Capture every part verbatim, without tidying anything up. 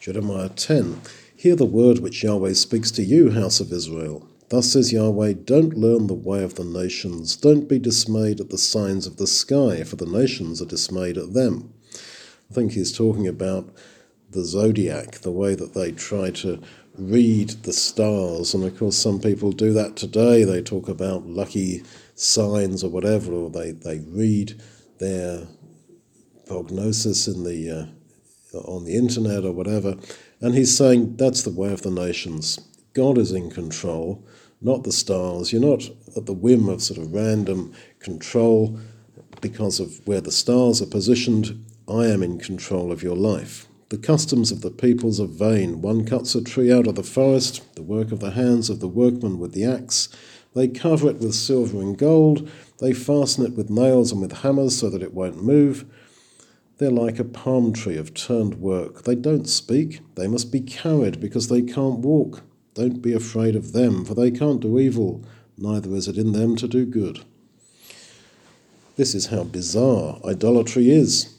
Jeremiah ten. Hear the word which Yahweh speaks to you, house of Israel. Thus says Yahweh, don't learn the way of the nations. Don't be dismayed at the signs of the sky, for the nations are dismayed at them. I think he's talking about the zodiac, the way that they try to read the stars. And of course, some people do that today. They talk about lucky signs or whatever, or they, they read their prognosis in the uh, on the internet or whatever. And he's saying that's the way of the nations. God is in control, not the stars. You're not at the whim of sort of random control because of where the stars are positioned. I am in control of your life. The customs of the peoples are vain. One cuts a tree out of the forest, the work of the hands of the workman with the axe. They cover it with silver and gold. They fasten it with nails and with hammers so that it won't move. They're like a palm tree of turned work. They don't speak. They must be carried because they can't walk. Don't be afraid of them, for they can't do evil, neither is it in them to do good. This is how bizarre idolatry is.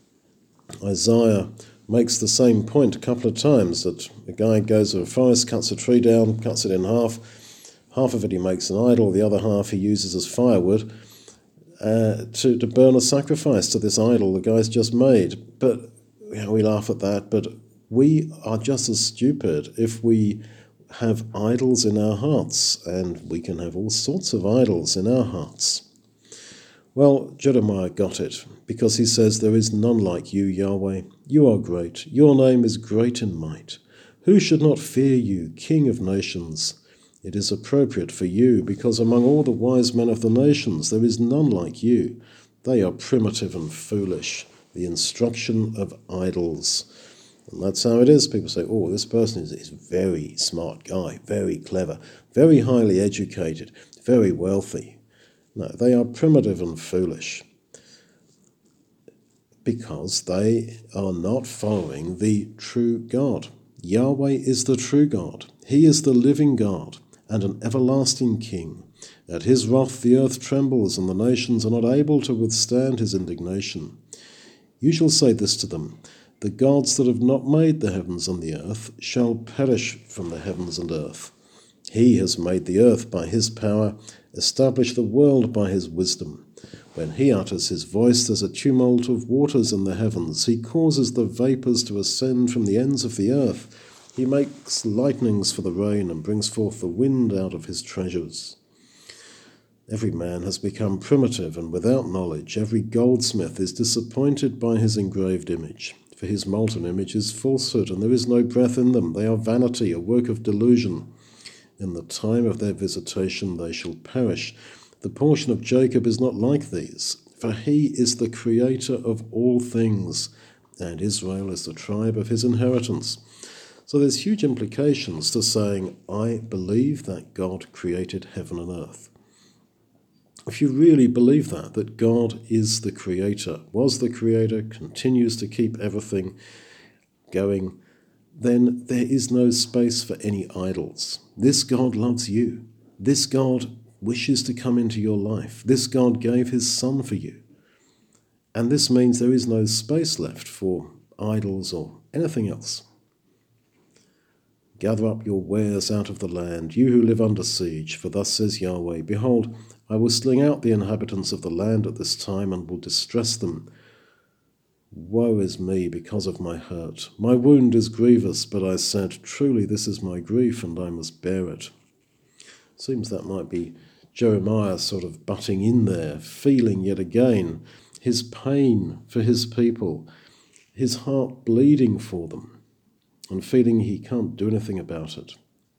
Isaiah makes the same point a couple of times, that a guy goes to a forest, cuts a tree down, cuts it in half. Half of it he makes an idol, the other half he uses as firewood uh, to, to burn a sacrifice to this idol the guy's just made. But you know, we laugh at that, but we are just as stupid if we have idols in our hearts, and we can have all sorts of idols in our hearts. Well, Jeremiah got it, because he says, there is none like you, Yahweh. You are great. Your name is great in might. Who should not fear you, King of nations? It is appropriate for you, because among all the wise men of the nations there is none like you. They are primitive and foolish, the instruction of idols. And that's how it is. People say, oh, this person is, is a very smart guy, very clever, very highly educated, very wealthy. No, they are primitive and foolish because they are not following the true God. Yahweh is the true God. He is the living God and an everlasting King. At his wrath the earth trembles, and the nations are not able to withstand his indignation. You shall say this to them, the gods that have not made the heavens and the earth shall perish from the heavens and earth. He has made the earth by his power, established the world by his wisdom. When he utters his voice, there's a tumult of waters in the heavens. He causes the vapours to ascend from the ends of the earth. He makes lightnings for the rain and brings forth the wind out of his treasures. Every man has become primitive and without knowledge. Every goldsmith is disappointed by his engraved image. For his molten image is falsehood, and there is no breath in them. They are vanity, a work of delusion. In the time of their visitation they shall perish. The portion of Jacob is not like these, for he is the creator of all things, and Israel is the tribe of his inheritance. So there's huge implications to saying, I believe that God created heaven and earth. If you really believe that, that God is the creator, was the creator, continues to keep everything going, then there is no space for any idols. This God loves you. This God wishes to come into your life. This God gave his Son for you. And this means there is no space left for idols or anything else. Gather up your wares out of the land, you who live under siege, for thus says Yahweh, behold, I will sling out the inhabitants of the land at this time and will distress them. Woe is me because of my hurt. My wound is grievous, but I said, truly this is my grief, and I must bear it. Seems that might be Jeremiah sort of butting in there, feeling yet again his pain for his people, his heart bleeding for them, and feeling he can't do anything about it.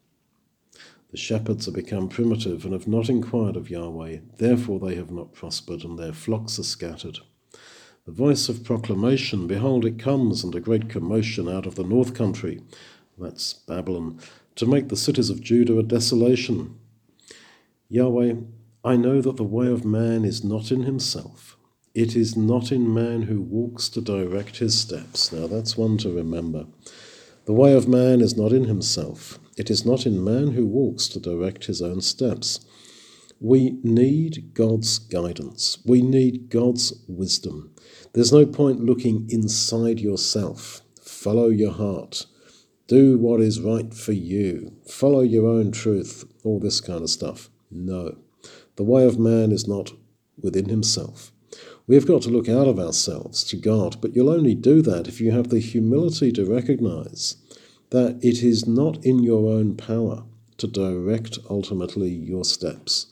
The shepherds have become primitive and have not inquired of Yahweh, therefore they have not prospered, and their flocks are scattered. The voice of proclamation, behold, it comes, and a great commotion out of the north country, that's Babylon, to make the cities of Judah a desolation. Yahweh, I know that the way of man is not in himself. It is not in man who walks to direct his steps. Now that's one to remember. The way of man is not in himself. It is not in man who walks to direct his own steps. We need God's guidance. We need God's wisdom. There's no point looking inside yourself. Follow your heart. Do what is right for you. Follow your own truth. All this kind of stuff. No. The way of man is not within himself. We have got to look out of ourselves to God, but you'll only do that if you have the humility to recognize that it is not in your own power to direct ultimately your steps.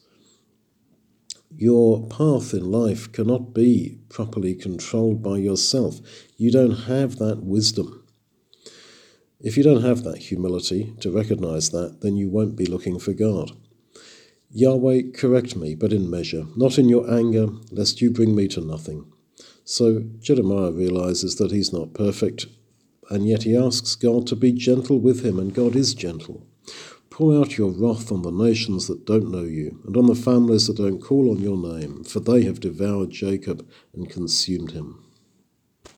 Your path in life cannot be properly controlled by yourself. You don't have that wisdom. If you don't have that humility to recognize that, then you won't be looking for God. Yahweh, correct me, but in measure, not in your anger, lest you bring me to nothing. So Jeremiah realizes that he's not perfect, and yet he asks God to be gentle with him, and God is gentle. Pour out your wrath on the nations that don't know you, and on the families that don't call on your name, for they have devoured Jacob and consumed him.